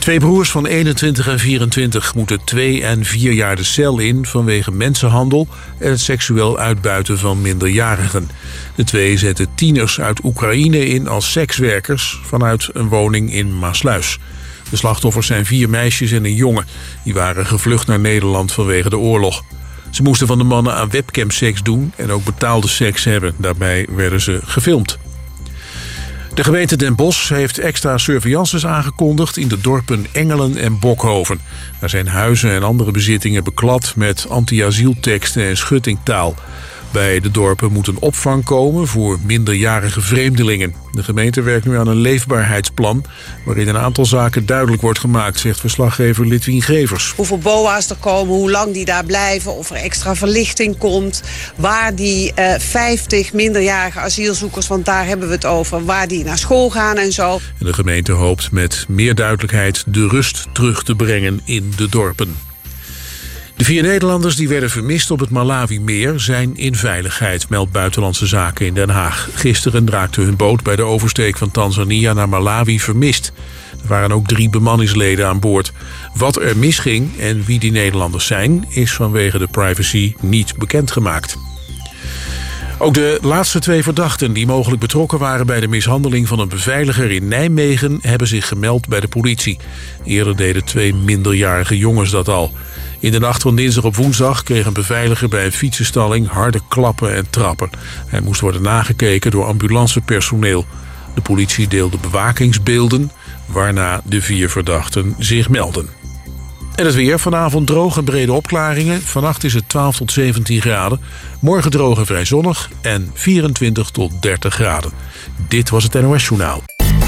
Twee broers van 21 en 24 moeten 2 en 4 jaar de cel in vanwege mensenhandel en het seksueel uitbuiten van minderjarigen. De twee zetten tieners uit Oekraïne in als sekswerkers vanuit een woning in Maassluis. De slachtoffers zijn 4 meisjes en een jongen. Die waren gevlucht naar Nederland vanwege de oorlog. Ze moesten van de mannen aan webcamseks doen en ook betaalde seks hebben. Daarbij werden ze gefilmd. De gemeente Den Bosch heeft extra surveillances aangekondigd in de dorpen Engelen en Bokhoven. Daar zijn huizen en andere bezittingen beklad met anti-asielteksten en schuttingtaal. Bij de dorpen moet een opvang komen voor minderjarige vreemdelingen. De gemeente werkt nu aan een leefbaarheidsplan waarin een aantal zaken duidelijk wordt gemaakt, zegt verslaggever Litwien Grevers. Hoeveel BOA's er komen, hoe lang die daar blijven, of er extra verlichting komt, waar die 50 minderjarige asielzoekers, want daar hebben we het over, waar die naar school gaan en zo. En de gemeente hoopt met meer duidelijkheid de rust terug te brengen in de dorpen. De 4 Nederlanders die werden vermist op het Malawi-meer zijn in veiligheid, meldt Buitenlandse Zaken in Den Haag. Gisteren raakte hun boot bij de oversteek van Tanzania naar Malawi vermist. Er waren ook 3 bemanningsleden aan boord. Wat er misging en wie die Nederlanders zijn, is vanwege de privacy niet bekendgemaakt. Ook de laatste 2 verdachten die mogelijk betrokken waren bij de mishandeling van een beveiliger in Nijmegen hebben zich gemeld bij de politie. Eerder deden 2 minderjarige jongens dat al. In de nacht van dinsdag op woensdag kreeg een beveiliger bij een fietsenstalling harde klappen en trappen. Hij moest worden nagekeken door ambulancepersoneel. De politie deelde bewakingsbeelden, waarna de 4 verdachten zich melden. En het weer, vanavond droog en brede opklaringen. Vannacht is het 12 tot 17 graden. Morgen droog en vrij zonnig en 24 tot 30 graden. Dit was het NOS Journaal.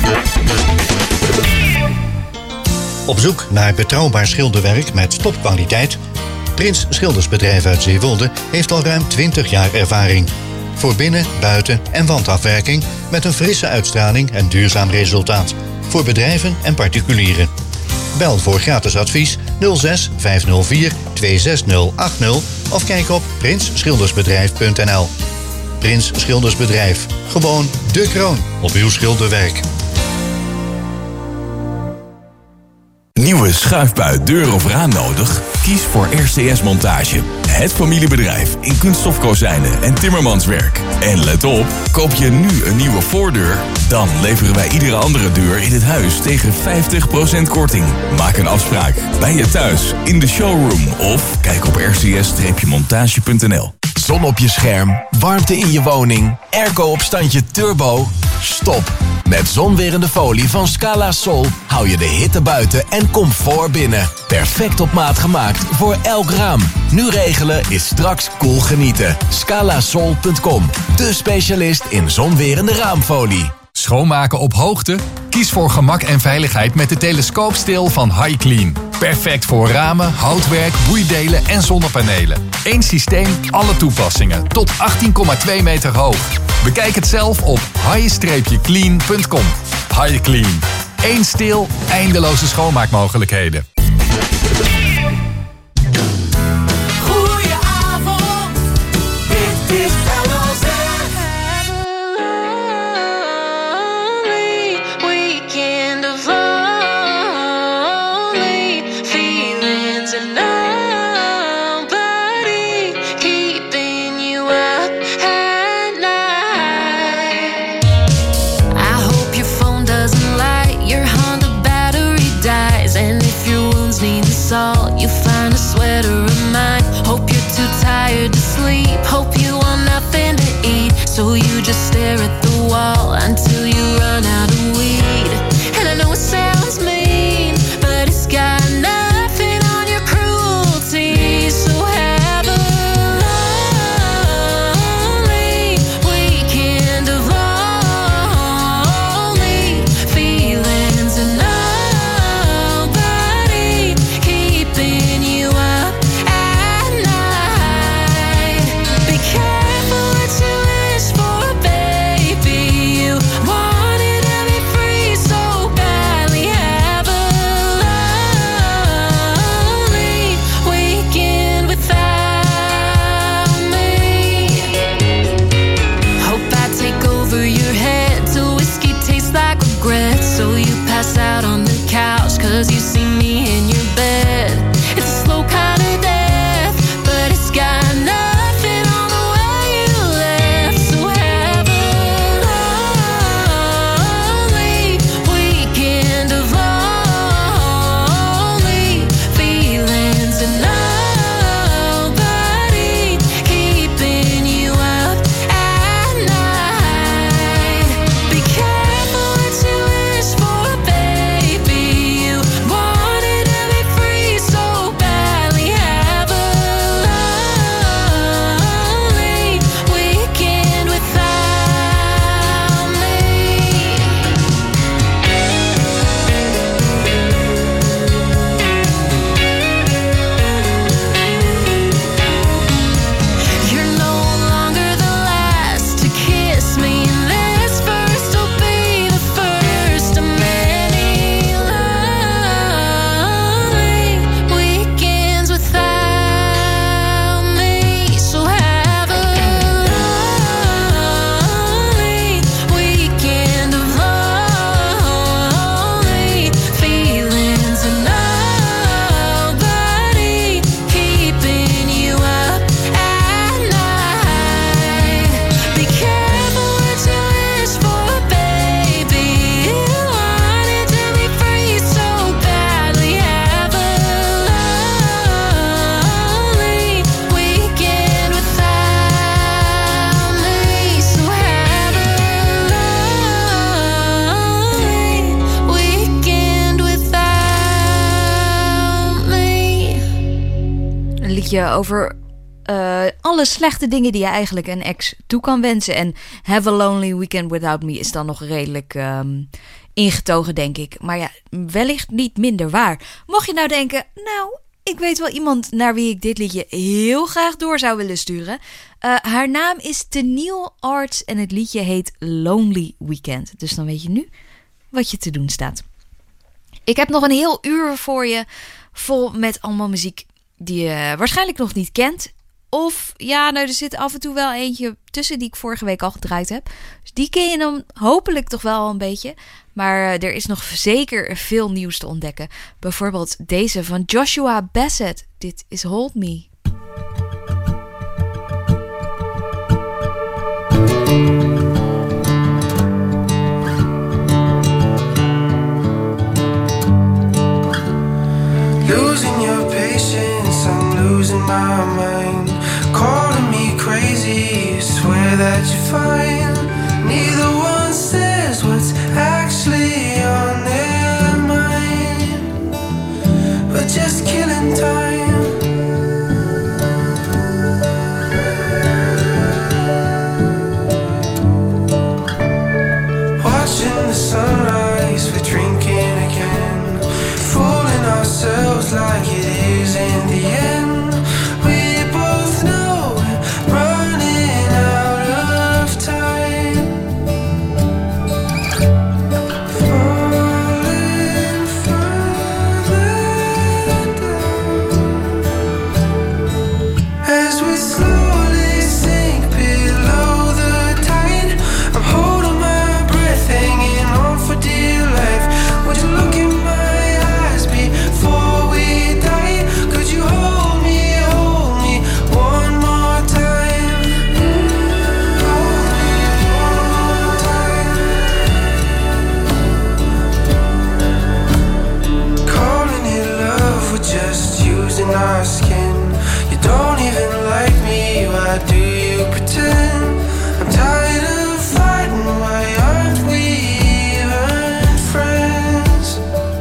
Op zoek naar betrouwbaar schilderwerk met topkwaliteit? Prins Schildersbedrijf uit Zeewolde heeft al ruim 20 jaar ervaring. Voor binnen-, buiten- en wandafwerking met een frisse uitstraling en duurzaam resultaat. Voor bedrijven en particulieren. Bel voor gratis advies 06 504 26080 of kijk op prinsschildersbedrijf.nl. Prins Schildersbedrijf. Gewoon de kroon op uw schilderwerk. Nieuwe schuifbui, deur of raam nodig? Kies voor RCS Montage. Het familiebedrijf in kunststofkozijnen en timmermanswerk. En let op, koop je nu een nieuwe voordeur, dan leveren wij iedere andere deur in het huis tegen 50% korting. Maak een afspraak bij je thuis, in de showroom of kijk op rcs-montage.nl. Zon op je scherm, warmte in je woning, airco op standje turbo. Stop. Met zonwerende folie van Scala Sol hou je de hitte buiten en comfort binnen. Perfect op maat gemaakt voor elk raam. Nu regelen is straks cool genieten. Scalasol.com, de specialist in zonwerende raamfolie. Schoonmaken op hoogte? Kies voor gemak en veiligheid met de telescoopsteel van HiClean. Perfect voor ramen, houtwerk, boeidelen en zonnepanelen. Eén systeem, alle toepassingen. Tot 18,2 meter hoog. Bekijk het zelf op high-clean.com. HiClean. Eén steel, eindeloze schoonmaakmogelijkheden. Goedenavond, dit is Your Honda battery dies, and if you liedje over alle slechte dingen die je eigenlijk een ex toe kan wensen. En Have a Lonely Weekend Without Me is dan nog redelijk ingetogen, denk ik. Maar ja, wellicht niet minder waar. Mocht je nou denken, nou, ik weet wel iemand naar wie ik dit liedje heel graag door zou willen sturen. Haar naam is Tennille Arts en het liedje heet Lonely Weekend. Dus dan weet je nu wat je te doen staat. Ik heb nog een heel uur voor je vol met allemaal muziek die je waarschijnlijk nog niet kent. Of ja, nou, er zit af en toe wel eentje tussen die ik vorige week al gedraaid heb. Dus die ken je dan hopelijk toch wel een beetje. Maar er is nog zeker veel nieuws te ontdekken. Bijvoorbeeld deze van Joshua Bassett. Dit is Hold Me. Losing your patience, I'm losing my mind. Calling me crazy, swear that you're fine. Neither one says what's actually on their mind, but just killing time. Watching the sunrise, we're drinking again, fooling ourselves like it is in the end. We both know we're running out of time. Falling further down as we slowly sink below the tide. I'm holding my breath, hanging on for dear life. Would you look in my eyes before we die? Could you hold me one more time? Hold me one more time. Calling it love, we're just using our skin. You don't even like me, why do you pretend? I'm tired of fighting, why aren't we even friends?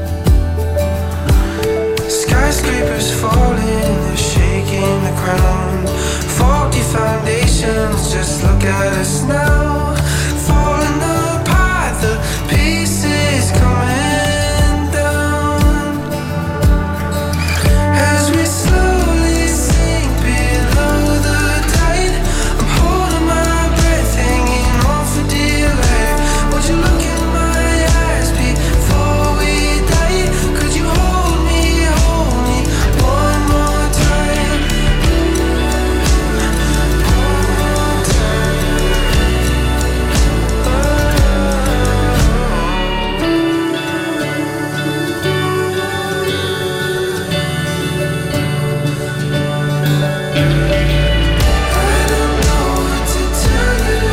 Skyscrapers falling, they're shaking the ground. Faulty foundations, just look at us now. Falling apart, the pieces coming down as we slowly sink below the tide. I'm holding my breath, hanging on for dear life. Would you look in my eyes before we die? Could you hold me one more time? I don't know what to tell you.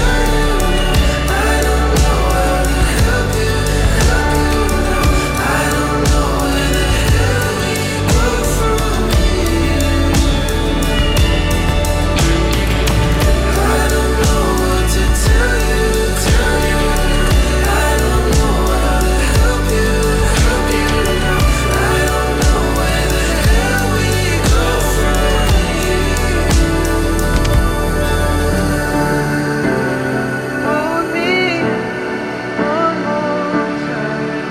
I don't know how to help you now. I don't know where the hell we go from here. I don't know what to tell you. I don't know how to help you now. I don't know where the hell we go from here. Hold me one more time.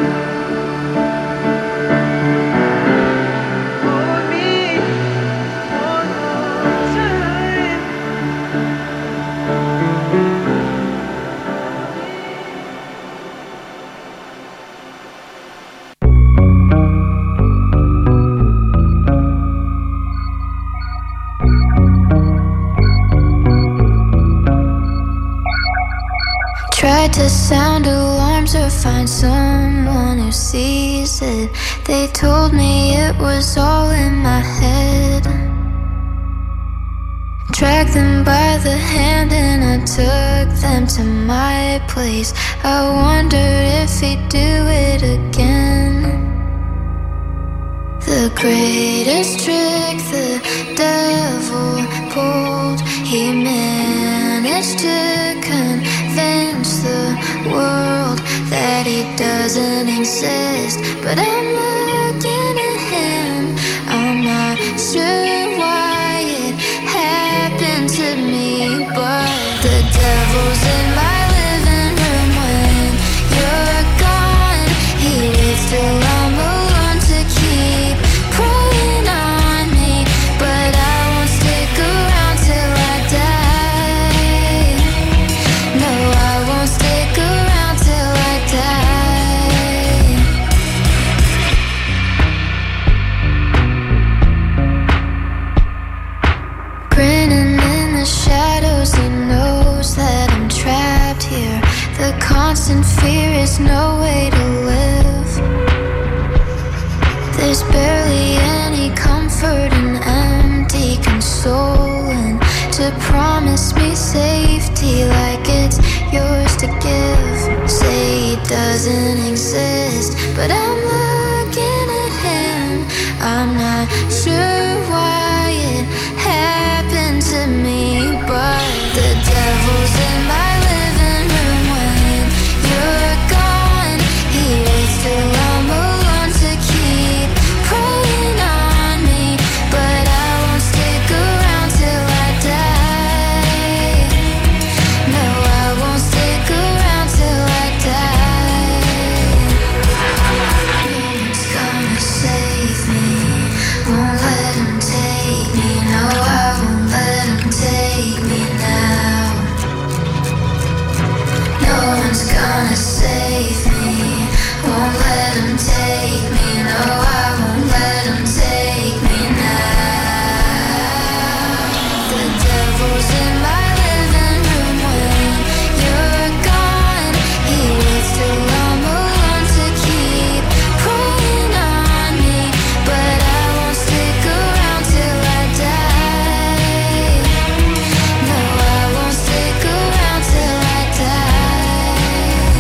Hold me one more time. Tried to sound alarms or find someone who sees it. They told me it was all in my head. Dragged them by the hand and I took them to my place. I wondered if he'd do it again. The greatest trick the devil pulled, he managed to convince the world that he doesn't exist. But I'm looking at him, I'm not sure why There's barely any comfort and empty consoling to promise me safety like it's yours to give. Say it doesn't exist, but I'm looking at him. I'm not sure why it happened to me, but the devil's in my living room when you're gone. He waits till I'm alone to keep preying on me, but I won't stick around till I die. No, I won't stick around till I die. No one's gonna save me, won't let him take me. No, I won't let him take me now. No one's gonna save me, won't let him take me. No, I won't let him take me now. The devil's in my living room when you're gone. He waits till I'm alone to keep preying on me, but I won't stick around till I die. No, I won't stick around till I die.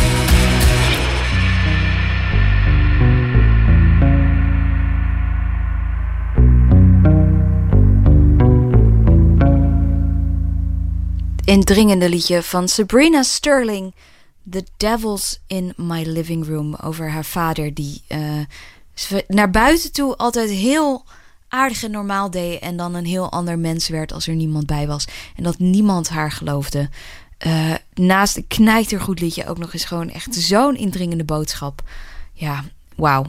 Indringende liedje van Sabrina Sterling, The Devil's in My Living Room, over haar vader die naar buiten toe altijd heel aardig en normaal deed en dan een heel ander mens werd als er niemand bij was en dat niemand haar geloofde. Naast een knijtergoed liedje ook nog eens gewoon echt zo'n indringende boodschap. Ja, wauw.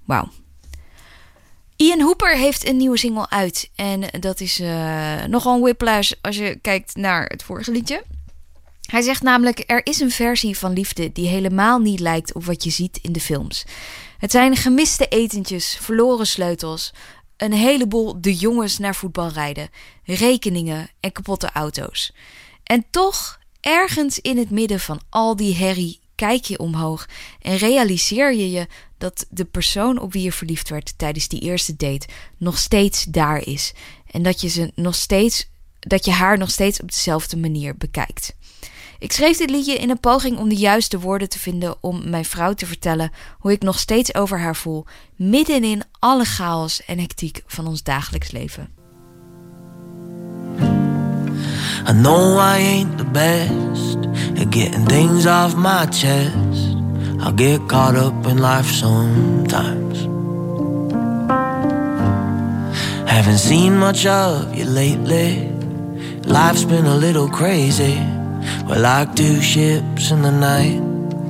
Ian Hooper heeft een nieuwe single uit. En dat is nogal een whiplash als je kijkt naar het vorige liedje. Hij zegt namelijk, er is een versie van liefde die helemaal niet lijkt op wat je ziet in de films. Het zijn gemiste etentjes, verloren sleutels, een heleboel de jongens naar voetbal rijden, rekeningen en kapotte auto's. En toch, ergens in het midden van al die herrie, kijk je omhoog en realiseer je dat de persoon op wie je verliefd werd tijdens die eerste date nog steeds daar is. En dat je haar nog steeds op dezelfde manier bekijkt. Ik schreef dit liedje in een poging om de juiste woorden te vinden om mijn vrouw te vertellen hoe ik nog steeds over haar voel, midden in alle chaos en hectiek van ons dagelijks leven. I know I ain't the best at getting things off my chest. I'll get caught up in life sometimes. Haven't seen much of you lately. Life's been a little crazy. We're like two ships in the night.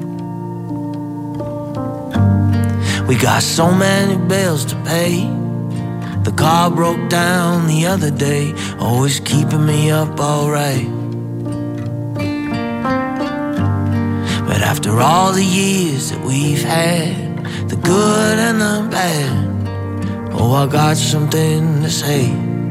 We got so many bills to pay. The car broke down the other day, always keeping me up alright. But after all the years that we've had, the good and the bad, oh, I got something to say.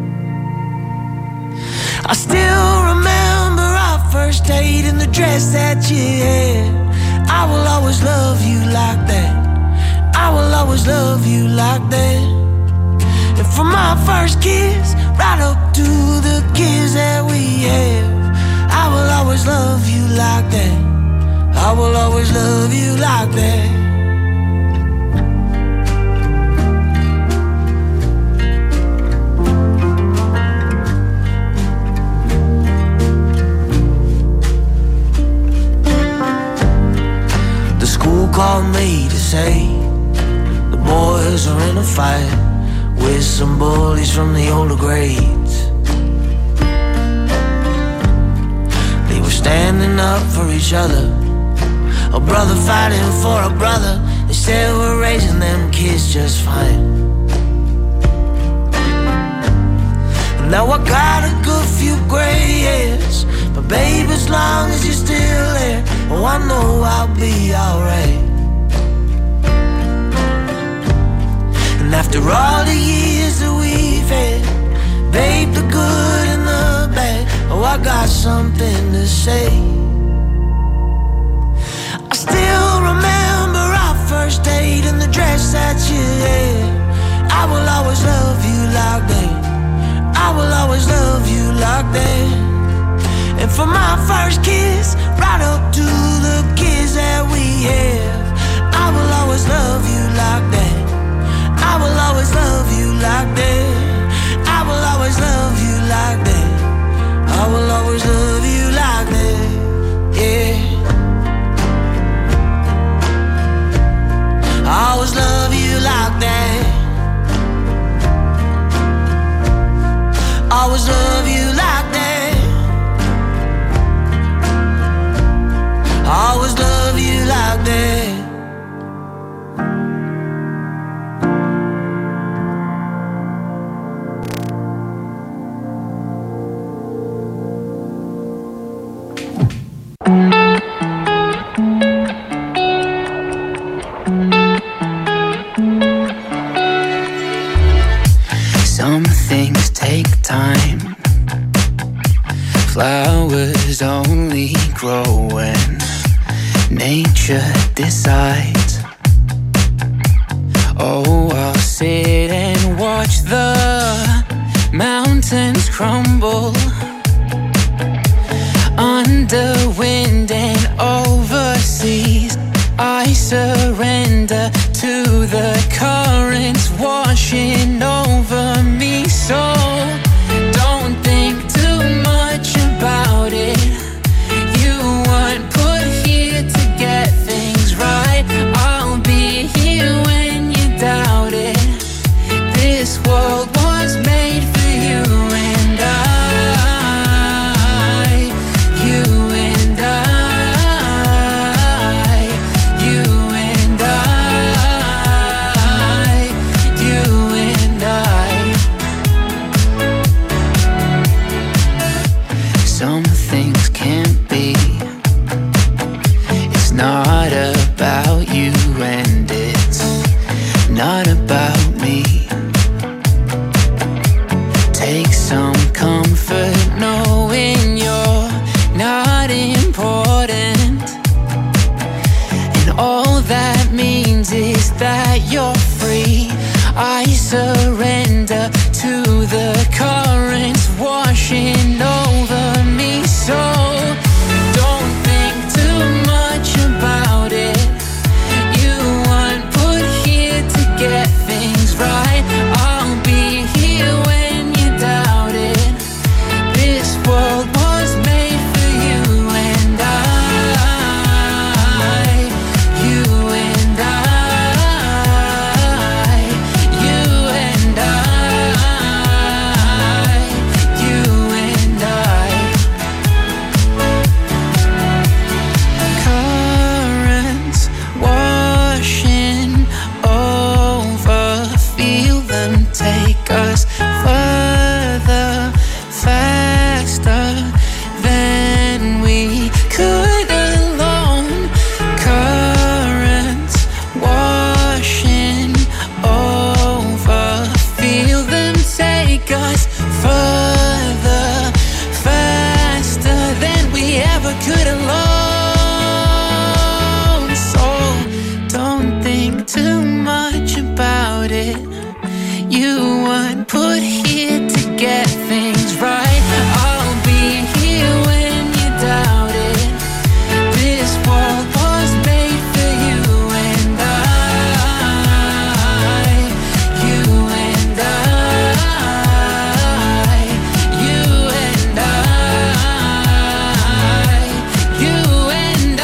I still remember our first date in the dress that you had. I will always love you like that. I will always love you like that. And from my first kiss right up to the kiss that we have, I will always love you like that. I will always love you like that. The school called me to say the boys are in a fight with some bullies from the older grades. They were standing up for each other, a brother fighting for a brother. They said we're raising them kids just fine. And now I got a good few gray hairs, but babe, as long as you're still there, oh, I know I'll be alright. And after all the years that we've had, babe, the good and the bad, oh, I got something to say. I still remember our first date in the dress that you had. first kiss, right up to the kiss that we have. I will always love you like that. I will always love you like that. I will always love you like that. I will always love you like that. Yeah. I always love you like that. I always love you like that. I always love you like that. Some things take time. Flowers only grow when nature decides. Oh, I'll sit and watch the mountains crumble under wind and overseas. I surrender to the currents washing over me. So don't think too much about it. You weren't put here to get things right. I'll be here when you doubt it. This world was made for you and I. You and I. You and I. You and I. Some things can't be. It's not about you and it's not about me. Take some comfort knowing you're not important. And all that means is that you're free. I surrender to the currents washing over me. So don't think too much about it. You weren't put here to get things right. I'll be here when you doubt it. This world was made for you and I. You and I. You and I. You and I. Currents washing over, feel them take us further, faster than we could alone. Currents washing over, feel them take us further, faster than we ever could alone. So don't think too much about it. You weren't put here to get things right. I'll be here when you doubt it. This world was made for you and I. You and I. You and I. You and I.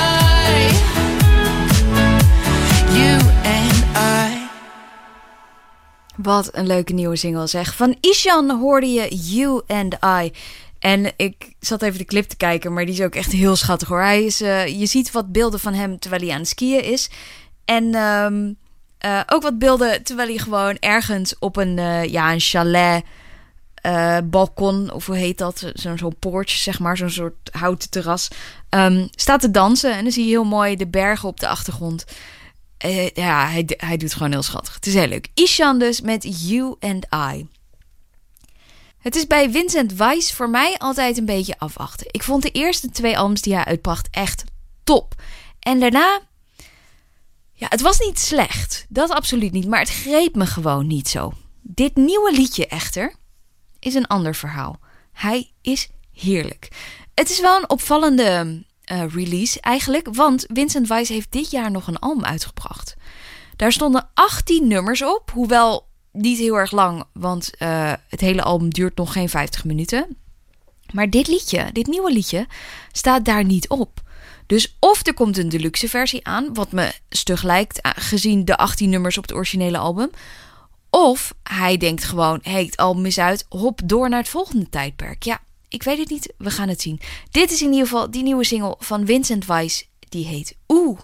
You and I. Wat een leuke nieuwe single zeg. Van Ishan hoorde je You and I. En ik zat even de clip te kijken, maar die is ook echt heel schattig hoor. Hij is, je ziet wat beelden van hem terwijl hij aan het skiën is. En ook wat beelden terwijl hij gewoon ergens op een chalet, balkon, of hoe heet dat? Zo'n porch, zeg maar, zo'n soort houten terras. Staat te dansen en dan zie je heel mooi de bergen op de achtergrond. Ja, hij doet gewoon heel schattig. Het is heel leuk. Ishan dus met You and I. Het is bij Vincent Weiss voor mij altijd een beetje afwachten. Ik vond de eerste 2 albums die hij uitbracht echt top. En daarna, ja, het was niet slecht. Dat absoluut niet, maar het greep me gewoon niet zo. Dit nieuwe liedje echter is een ander verhaal. Hij is heerlijk. Het is wel een opvallende release eigenlijk, want Vincent Weiss heeft dit jaar nog een album uitgebracht. Daar stonden 18 nummers op, hoewel niet heel erg lang, want het hele album duurt nog geen 50 minuten. Maar dit nieuwe liedje, staat daar niet op. Dus of er komt een deluxe versie aan, wat me stug lijkt, gezien de 18 nummers op het originele album. Of hij denkt gewoon, het album is uit, hop door naar het volgende tijdperk. Ja, ik weet het niet, we gaan het zien. Dit is in ieder geval die nieuwe single van Vincent Weiss, die heet Oeh.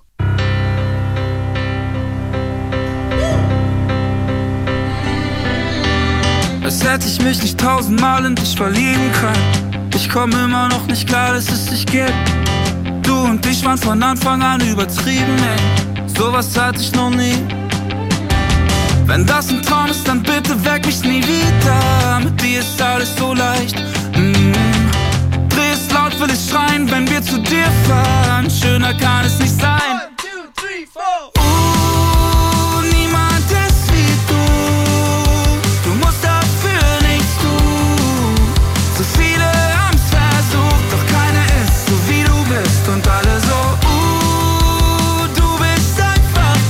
Als hätte ich mich nicht 1000-mal in dich verlieben können. Ich komme immer noch nicht klar, dass es dich gibt. Du und ich waren von Anfang an übertrieben, ey. Sowas hatte ich noch nie. Wenn das ein Traum ist, dann bitte weck mich nie wieder. Mit dir ist alles so leicht. Dreh es laut, will ich schreien, wenn wir zu dir fahren. Schöner kann es nicht sein. 1, 2, 3, 4. Niemand ist wie du. Du musst dafür nichts tun. So viele haben's versucht, doch keiner ist so wie du bist. Und alle so, du bist einfach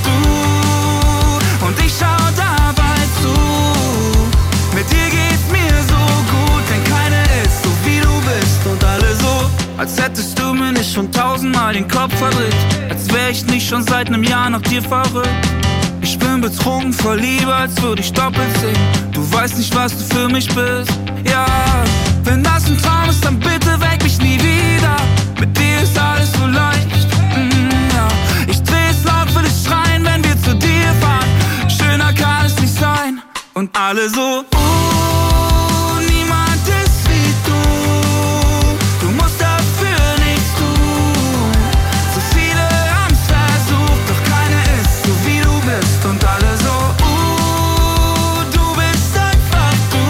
du. Und ich schau dabei zu. Mit dir geht's mir so gut, denn keiner ist so wie du bist. Und alle so, als hättest du mir nicht schon 1000-mal den Kopf verdreht. Als wär ich nicht schon seit einem Jahr nach dir verrückt. Ich bin betrunken vor Liebe, als würde ich doppelt singen. Du weißt nicht, was du für mich bist. Ja, wenn das ein Traum ist, dann bitte weck mich nie wieder. Mit dir ist alles so leicht. Ja, ich dreh es laut, will ich schreien, wenn wir zu dir fahren. Schöner kann es nicht sein. Und alle so, niemand ist wie du. Du musst dafür nichts tun. So viele haben's versucht, doch keiner ist so wie du bist. Und alle so, du bist einfach du.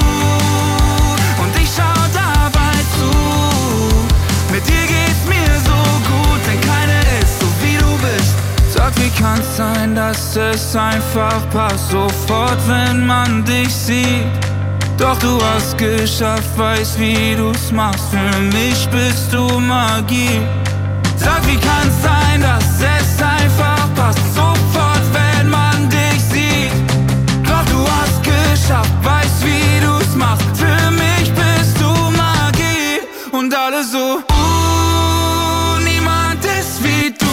Und ich schau dabei zu. Mit dir geht's mir so gut, denn keiner ist so wie du bist. Sag, wie kann's sein, dass es einfach passt, sofort, wenn man dich sieht. Doch du hast geschafft, weiß, wie du's machst. Für mich bist du Magie. Sag, wie kann's sein, dass es einfach passt, sofort, wenn man dich sieht. Doch du hast geschafft, weiß, wie du's machst. Für mich bist du Magie. Und alle so, niemand ist wie du.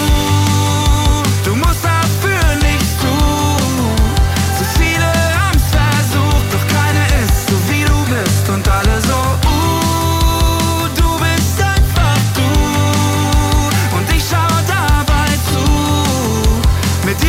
Du musst dafür nichts tun. So viele haben's versucht, doch keiner ist so wie du bist. Und alle so, du bist einfach du. Und ich schau dabei zu. Mit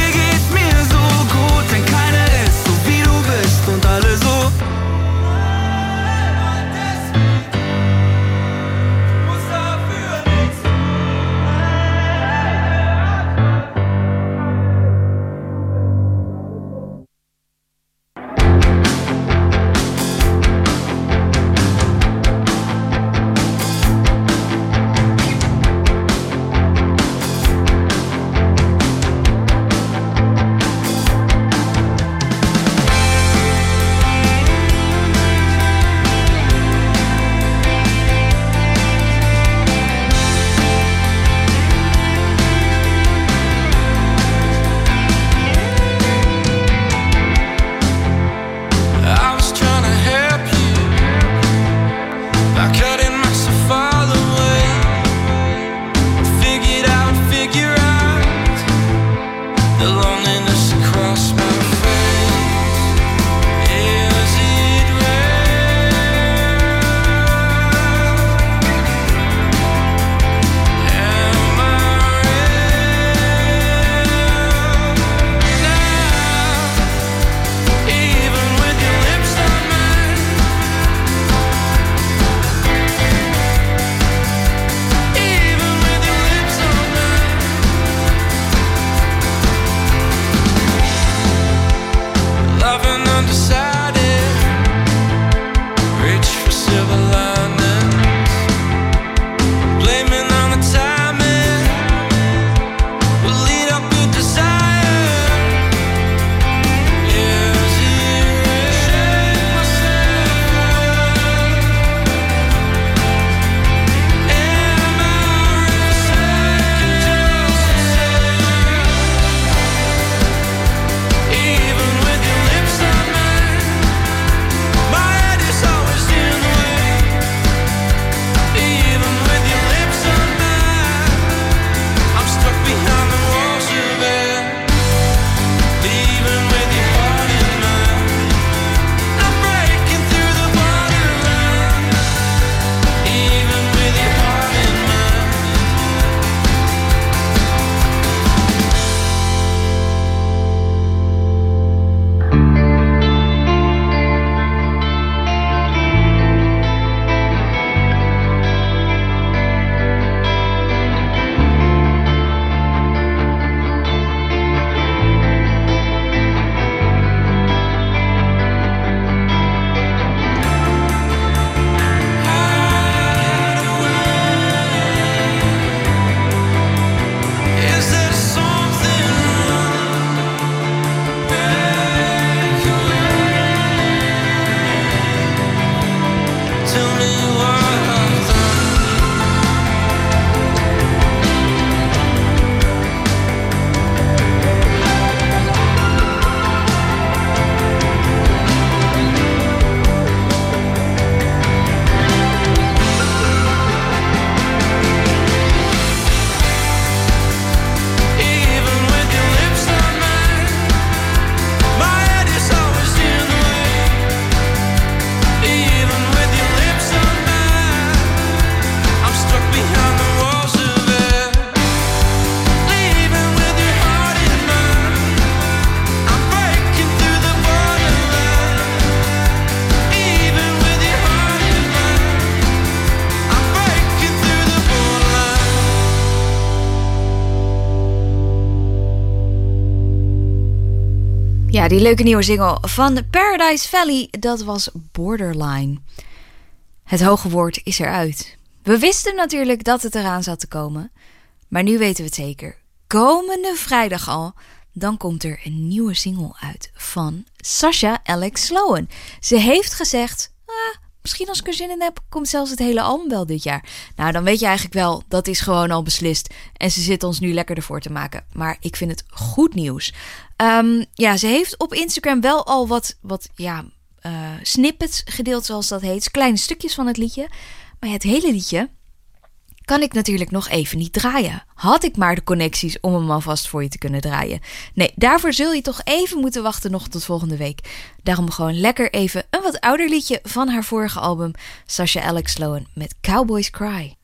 Ja, die leuke nieuwe single van Paradise Valley, dat was Borderline. Het hoge woord is eruit. We wisten natuurlijk dat het eraan zat te komen. Maar nu weten we het zeker. Komende vrijdag al, dan komt er een nieuwe single uit van Sasha Alex Sloan. Ze heeft gezegd, misschien als ik er zin in heb, komt zelfs het hele album wel dit jaar. Nou, dan weet je eigenlijk wel, dat is gewoon al beslist. En ze zit ons nu lekker ervoor te maken. Maar ik vind het goed nieuws. Ze heeft op Instagram wel al wat snippets gedeeld, zoals dat heet. Kleine stukjes van het liedje. Maar het hele liedje kan ik natuurlijk nog even niet draaien. Had ik maar de connecties om hem alvast voor je te kunnen draaien. Nee, daarvoor zul je toch even moeten wachten nog tot volgende week. Daarom gewoon lekker even een wat ouder liedje van haar vorige album, Sasha Alex Sloan met Cowboys Cry.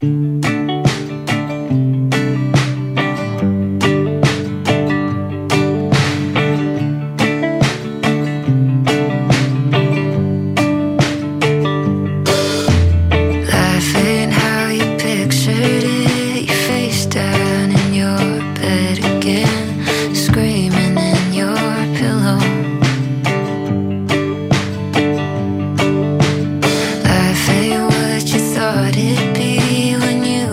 It'd be when you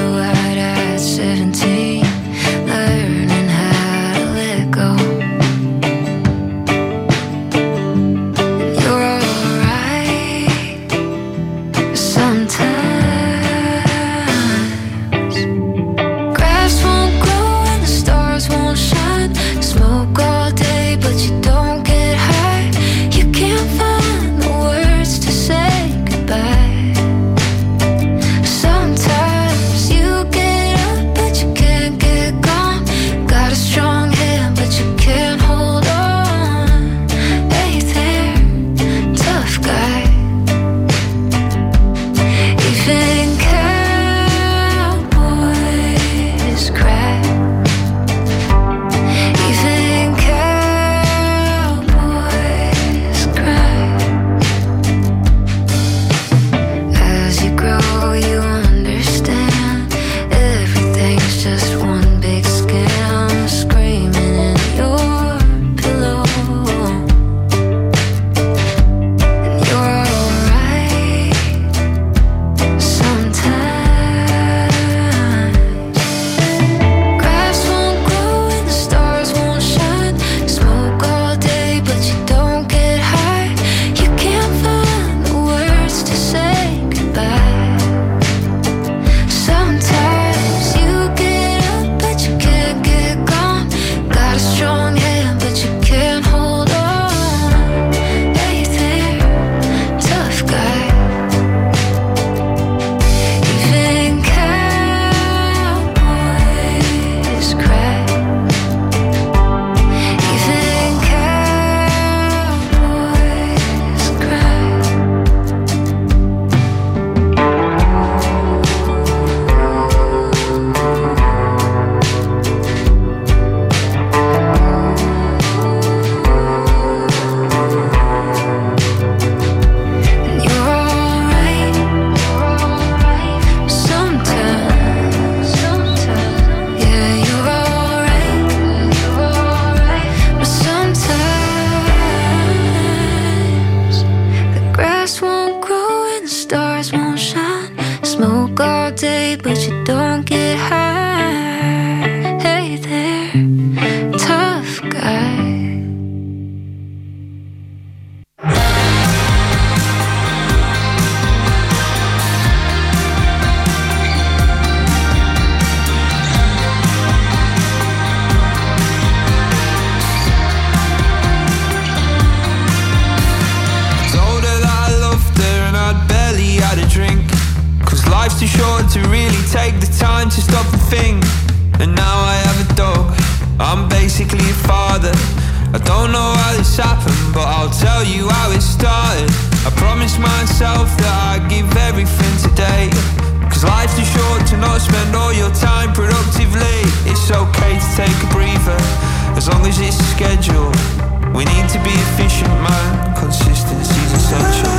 basically a father. I don't know how this happened, but I'll tell you how it started. I promised myself that I'd give everything today, 'cause life's too short to not spend all your time productively. It's okay to take a breather, as long as it's scheduled. We need to be efficient, man. Consistency's essential.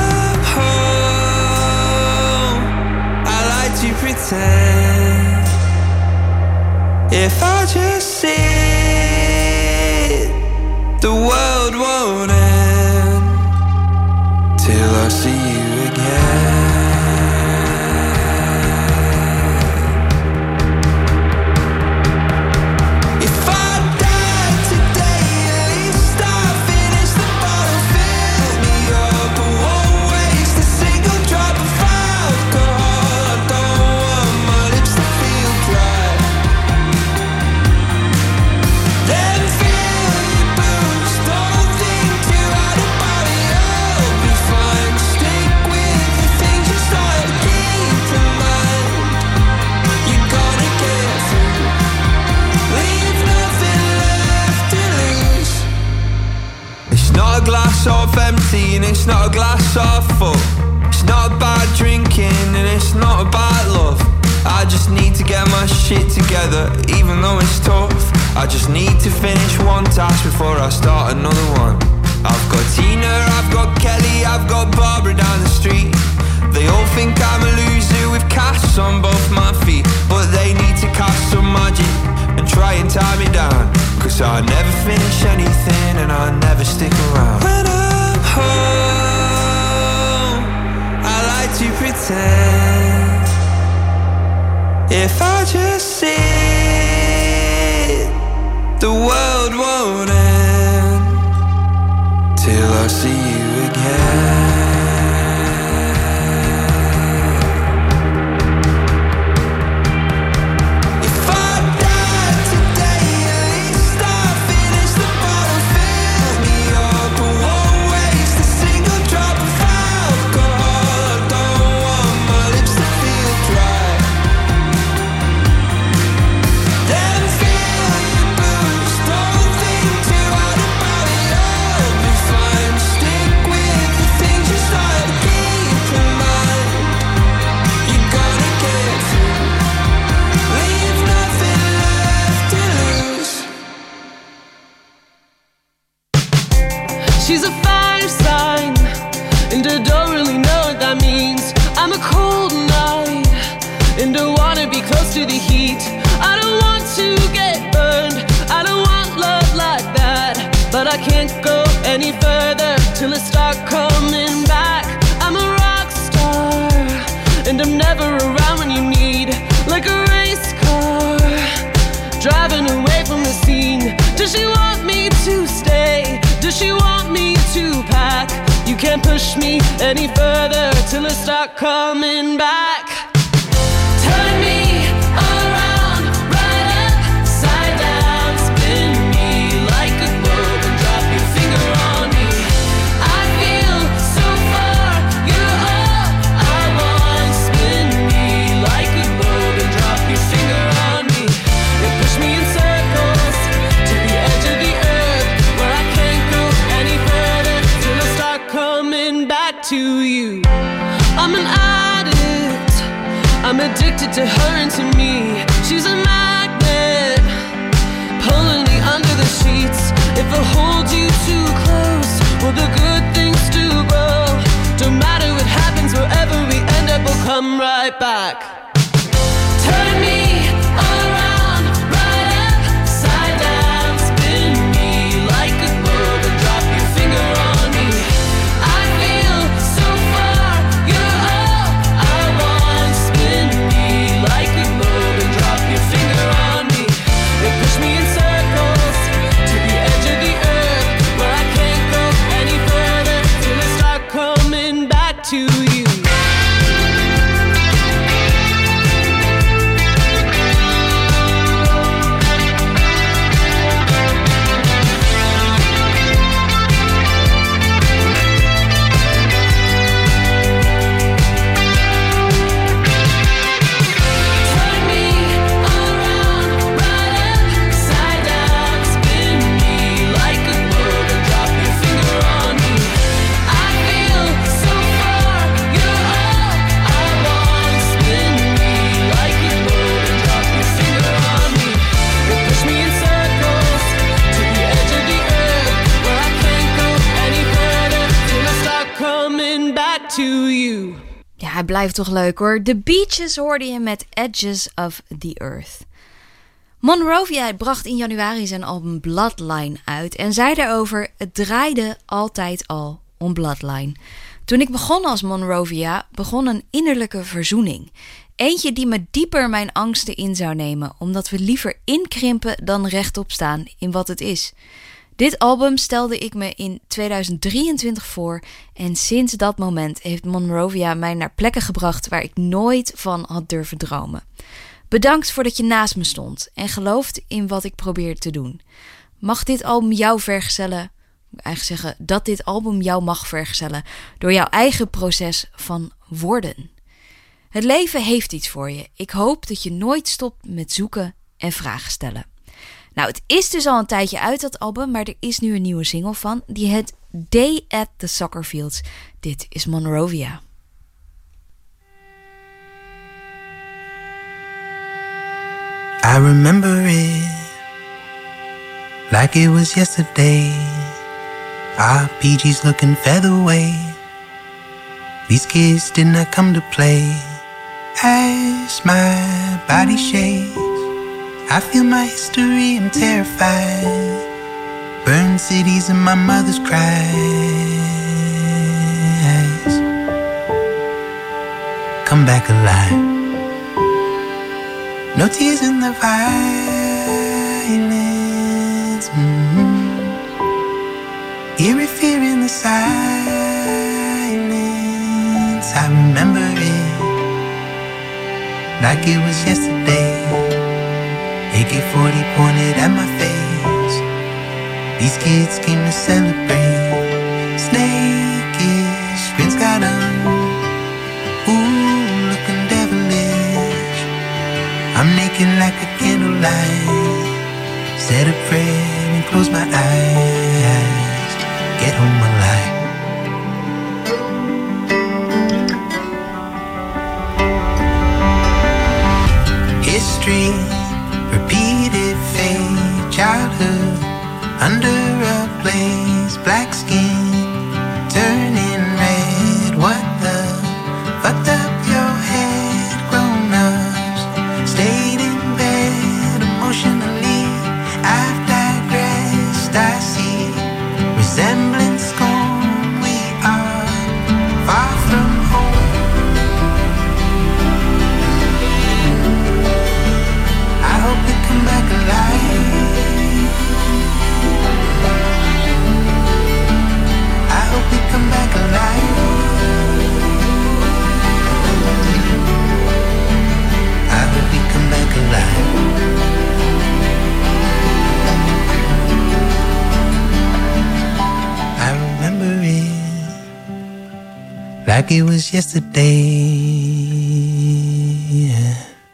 I like to pretend, if I just sit, the world won't not a glass half empty and it's not a glass half full. It's not about drinking and it's not about love. I just need to get my shit together, even though it's tough. I just need to finish one task before I start another one. I've got Tina, I've got Kelly, I've got Barbara down the street. They all think I'm a loser with casts on both my feet, but they need to cast some magic and try and tie me down, 'cause I never finish anything and I never stick around. When I'm home, I like to pretend, if I just sit, the world won't end till I see you again. She's a fire sign, and I don't really know what that means. I'm a cold night, and I wanna be close to the heat. I don't want to get burned, I don't want love like that. But I can't go any further till I start coming back. I'm a rock star, and I'm never around when you need. Like a race car, driving away from the scene. Does she want me to stay? Does she want me to pack? You can't push me any further till I start coming back. Turn me around, right upside down, spin me like a globe and drop your finger on me. I feel so far, you're all I want. Spin me like a globe and drop your finger on me. You push me in circles to the edge of the earth, where I can't go any further till I start coming back to you. I'm an addict, I'm addicted to her and to me. She's a magnet, pulling me under the sheets. If I hold you too close, will the good things do grow? Don't matter what happens, wherever we end up, we'll come right back. Turn me around, right upside down, spin me like a globe and drop your finger on me. I feel so far, you're all I want. Spin me like a globe and drop your finger on me. They push me in circles to the edge of the earth, where I can't go any further till I start coming back to you. Ja, hij blijft toch leuk hoor. The Beaches hoorde je met Edges of the Earth. Monrovia bracht in januari zijn album Bloodline uit en zei daarover: het draaide altijd al om Bloodline. Toen ik begon als Monrovia, begon een innerlijke verzoening. Eentje die me dieper mijn angsten in zou nemen, omdat we liever inkrimpen dan rechtop staan in wat het is. Dit album stelde ik me in 2023 voor en sinds dat moment heeft Monrovia mij naar plekken gebracht waar ik nooit van had durven dromen. Bedankt voor dat je naast me stond en gelooft in wat ik probeer te doen. Mag dit album jou vergezellen? Ik moet eigenlijk zeggen dat dit album jou mag vergezellen door jouw eigen proces van worden. Het leven heeft iets voor je. Ik hoop dat je nooit stopt met zoeken en vragen stellen. Nou, het is dus al een tijdje uit, dat album, maar er is nu een nieuwe single van. Die heet Day at the Soccer Fields. Dit is Monrovia. I remember it like it was yesterday. Our PG's looking featherweight. These kids did not come to play. As my body shakes, I feel my history, I'm terrified. Burned cities and my mother's cries. Come back alive. No tears in the violence. Eerie fear in the silence. I remember it like it was yesterday. AK-40 pointed at my face. These kids came to celebrate. Snake-ish, Prince got 'em. Ooh, looking devilish. I'm naked like a candlelight. Said a prayer and closed my eyes. Get home alive. History, repeated fate, childhood under a blaze, black skin turning red. What the fucked up your head? Grown-ups stayed in bed emotionally. I've digressed. I see resemblance gone. We are far from home. I hope we come back alive. I hope we come back alive. I hope we come back alive. I remember it like it was yesterday. Yeah.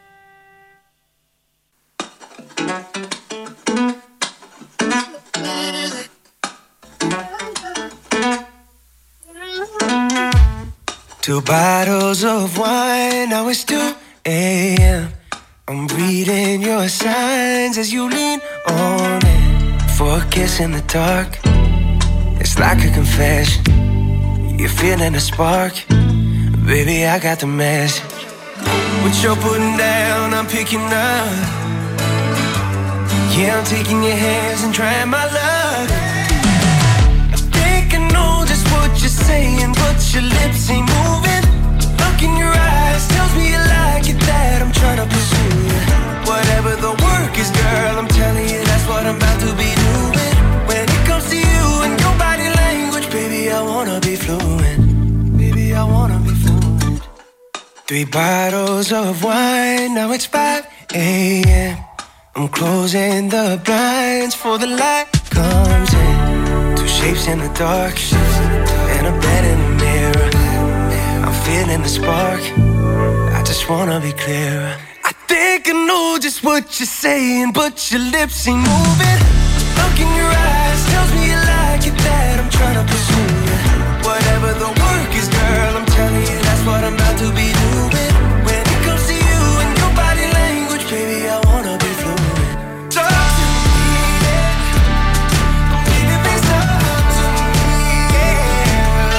Two bottles of wine, now it's 2 a.m. I'm reading your signs as you lean on it. For a kiss in the dark, it's like a confession. You're feeling the spark, baby, I got the message. What you're putting down, I'm picking up. Yeah, I'm taking your hands and trying my luck. I think I know just what you're saying, but your lips ain't moving. Look in your eyes tells me you like it, that I'm trying to pursue you. Whatever the work is, girl, I'm telling you that's what I'm about to be doing. When it comes to you and your body language, baby, I wanna be fluent. Baby, I wanna be fluent. 3 bottles of wine, now it's 5 a.m. I'm closing the blinds for the light comes in. 2 shapes in the dark, and a bed in the mirror. I'm feeling the spark, I just wanna be clear. I think I know just what you're saying, but your lips ain't moving. Look in your eyes tells me you like it, that I'm trying to pursue you. Whatever the work is, girl, I'm telling you that's what I'm about to be doing. When it comes to you and your body language, baby, I wanna be fluent. Talk to me, yeah. Baby, please talk to me, yeah.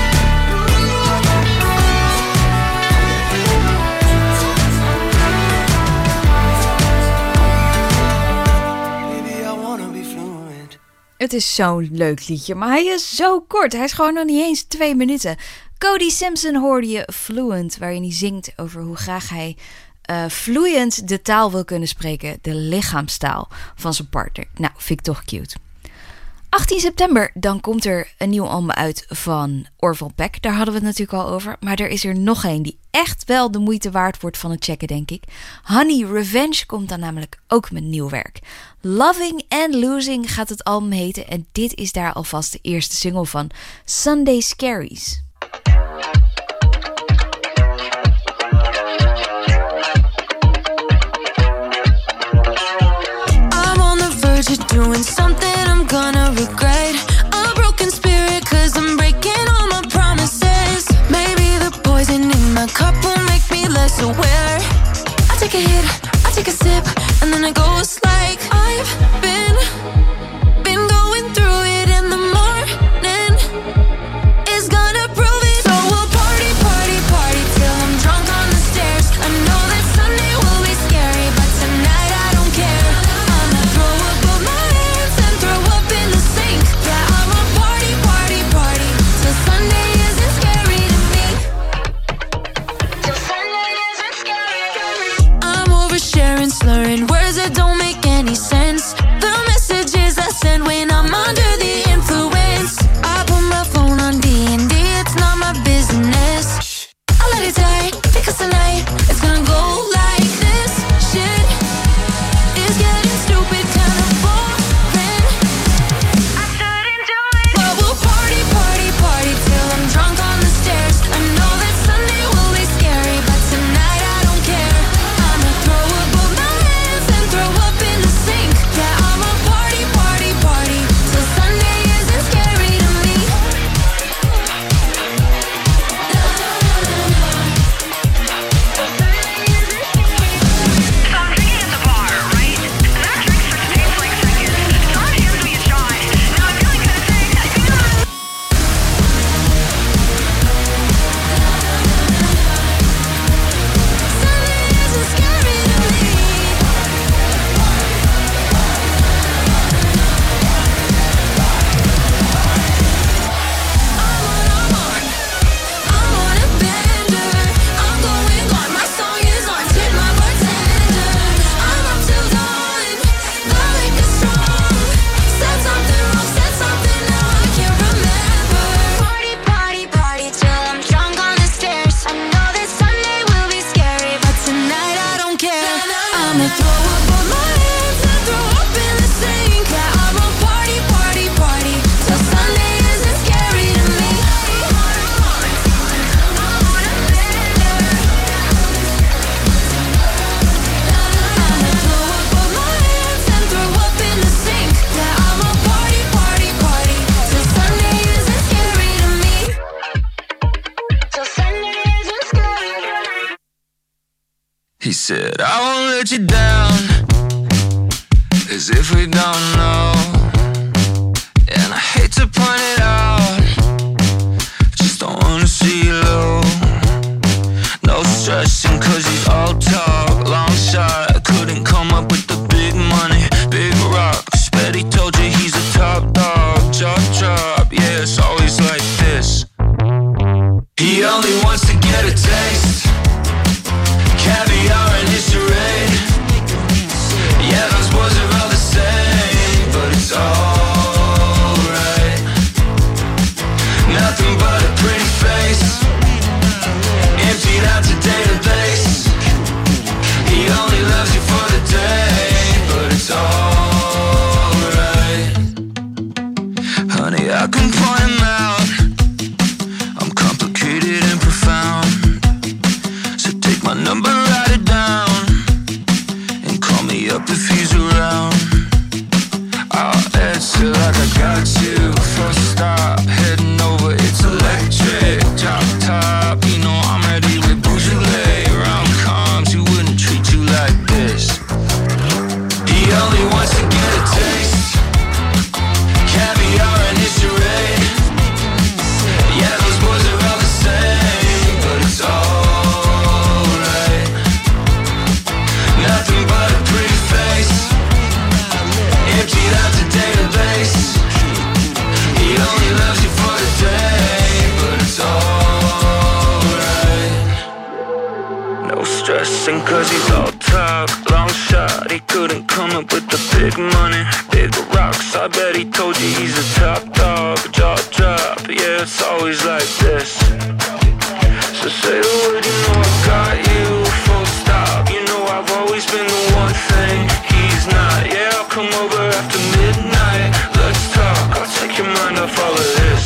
Baby, I wanna be fluent. Het is zo'n leuk liedje, maar hij is zo kort. Hij is gewoon nog niet eens 2 minuten. Cody Simpson hoorde je Fluent, waarin hij zingt over hoe graag hij vloeiend de taal wil kunnen spreken. De lichaamstaal van zijn partner. Nou, vind ik toch cute. 18 september, dan komt er een nieuw album uit van Orville Peck. Daar hadden we het natuurlijk al over. Maar er is er nog één die echt wel de moeite waard wordt van het checken, denk ik. Honey Revenge komt dan namelijk ook met nieuw werk. Loving and Losing gaat het album heten. En dit is daar alvast de eerste single van, Sunday Scaries. I'm on the doing something I'm gonna regret. A broken spirit, cause I'm breaking all my promises. Maybe the poison in my cup will make me less aware. I take a hit, I take a sip, and then it goes like I've been going through it in the morning. It's gonna prove it. So we'll party, party, party till I'm drunk on the stairs. I know that Sunday will be scary, but tonight I don't care. I'ma throw up both my hands and throw up in the sink. Yeah, I'ma party, party, party till Sunday isn't scary to me. Till Sunday isn't scary to me. I'm oversharing, slurring words that don't make any sense. The messages I send when I'm under the influence. I put my phone on D&D, it's not my business. I let it die, because tonight it's gonna go like this. Shit is getting stupid, kinda boring. I shouldn't do it. But we'll party, party, party till I'm drunk on the stairs. I know that Sunday will be scary, but tonight I don't care. I'ma throw up both my hands and throw up in the sink. Yeah, I'ma party, party, party till Sunday isn't scary to me. He said, I won't let you down, as if we don't know. And I hate to point it out, just don't wanna see you low. No stressing cause he's all talk, long shot. I couldn't come up with the big money, big rocks. Bet he told you he's a top dog, jaw drop. Yeah, it's always like this. He only wants to get a taste, caviar and his charade. Yeah, those boys are all the same, but it's alright. Nothing but a pretty face, emptied out to database. He only loves you for the day, but it's alright. Honey, I can point him out, I'm complicated and profound. So take my number, write it down, and call me up if he's around. I'll answer like I got you. First stop, heading over, it's electric. Drop top, you know I'm ready with Beaujolais. Rom-coms, who wouldn't treat you like this? He only wants to get a taste, caviar and his charade. Yeah, those boys are all the same, but it's alright. Nothing but a pretty face, emptied out the database. He only loves you for the day, but it's alright. No stressing cause he's all talk, long shot. He couldn't come up with the big money, big rocks. I bet he told you he's a top dog, jaw drop. Yeah, it's always like this. So say the word, you know I got you. Full stop, you know I've always been the one thing he's not. Yeah, I'll come over after midnight. Let's talk, I'll take your mind off all of this.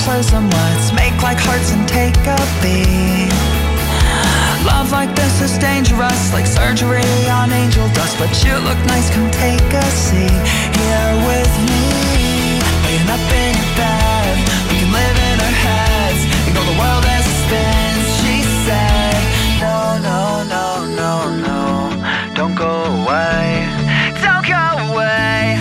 slow some words, make like hearts and take a beat. Love like this is dangerous, like surgery on angel dust. But you look nice, come take a seat here with me. Laying up in your bed, we can live in our heads, ignore the world as it spins. She said, no, no, no, no, no, don't go away, don't go away.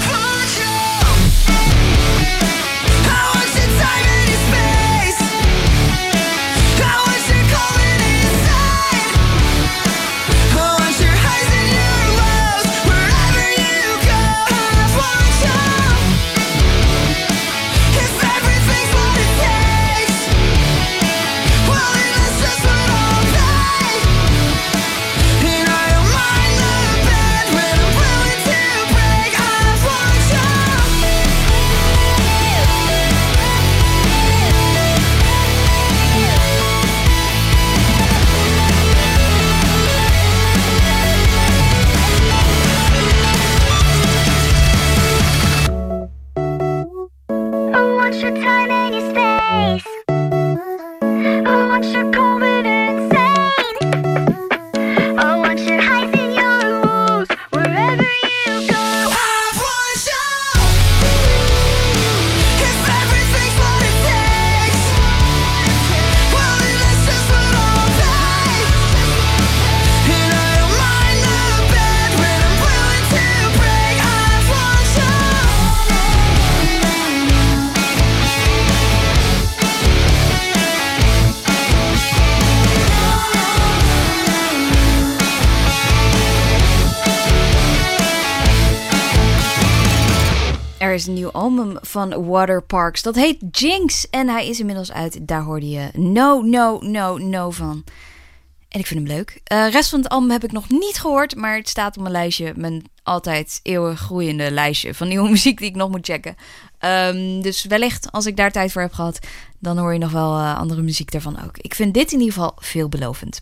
Er is een nieuw album van Waterparks. Dat heet Jinx. En hij is inmiddels uit. Daar hoorde je No, No, No, No van. En ik vind hem leuk. De rest van het album heb ik nog niet gehoord. Maar het staat op mijn lijstje. Mijn altijd eeuwig groeiende lijstje van nieuwe muziek die ik nog moet checken. Dus wellicht als ik daar tijd voor heb gehad. Dan hoor je nog wel andere muziek daarvan ook. Ik vind dit in ieder geval veelbelovend.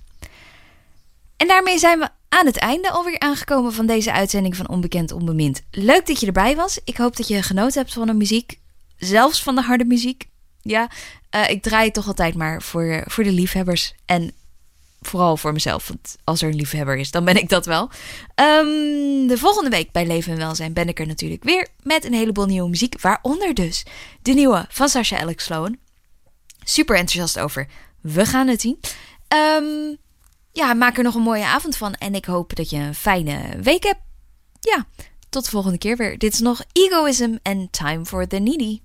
En daarmee zijn we aan het einde alweer aangekomen van deze uitzending van Onbekend Onbemind. Leuk dat je erbij was. Ik hoop dat je genoten hebt van de muziek. Zelfs van de harde muziek. Ja, ik draai het toch altijd maar voor de liefhebbers. En vooral voor mezelf. Want als er een liefhebber is, dan ben ik dat wel. De volgende week bij Leven en Welzijn ben ik er natuurlijk weer met een heleboel nieuwe muziek. Waaronder dus de nieuwe van Sasha Alex Sloan. Super enthousiast over. We gaan het zien. Ja, maak er nog een mooie avond van. En ik hoop dat je een fijne week hebt. Ja, tot de volgende keer weer. Dit is nog Egoism en Time for the Needy.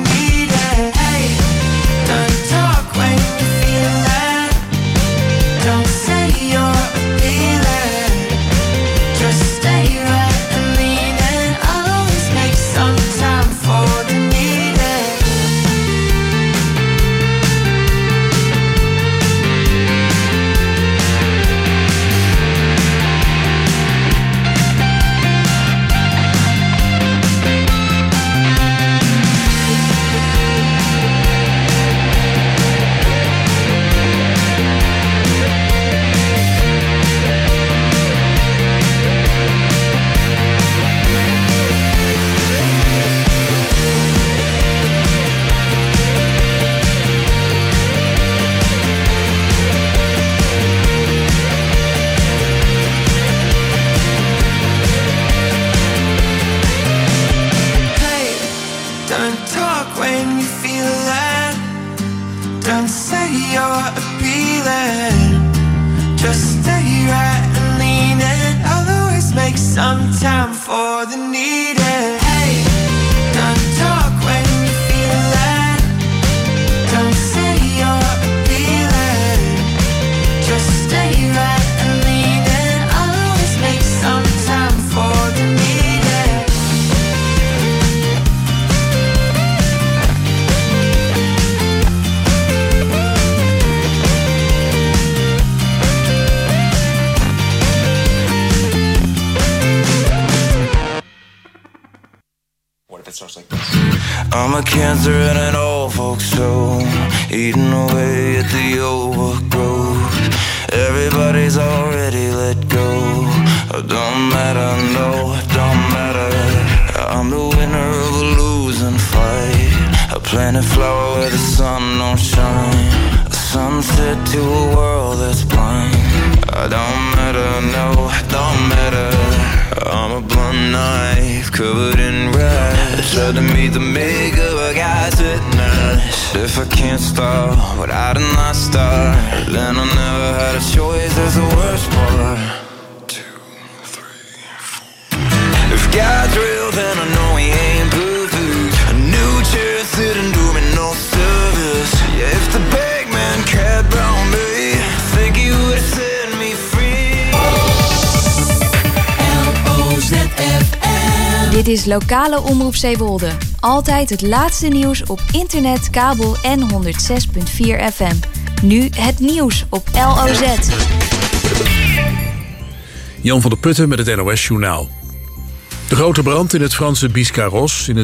Don't some time for the needed. Hey, don't talk when you feel that. Don't say you're appealing. Just stay right and leave it. I'll always make some time for the needed. I'm a cancer in an old folks home, eating away at the overgrowth. Everybody's already let go. It don't matter, no, it don't matter. I'm the winner of a losing fight. I plant a flower where the sun don't shine. A sunset to a world that's blind. I don't matter, no, it don't matter. I'm a blunt knife covered in rice. I tried to meet the makeup I got at night. If I can't stop, why didn't I start? Then I never had a choice, that's the worst part. 2, 3, 4. If God's real, then I know he ain't perfect. A new chair sitting, do me no service. Yeah, if the big man cared about me, think he would've set me free. LOZFM. Dit is lokale omroep Zeewolde. Altijd het laatste nieuws op internet, kabel en 106.4 FM. Nu het nieuws op LOZ. Jan van der Putten met het NOS Journaal. De grote brand in het Franse Biscarrosse in het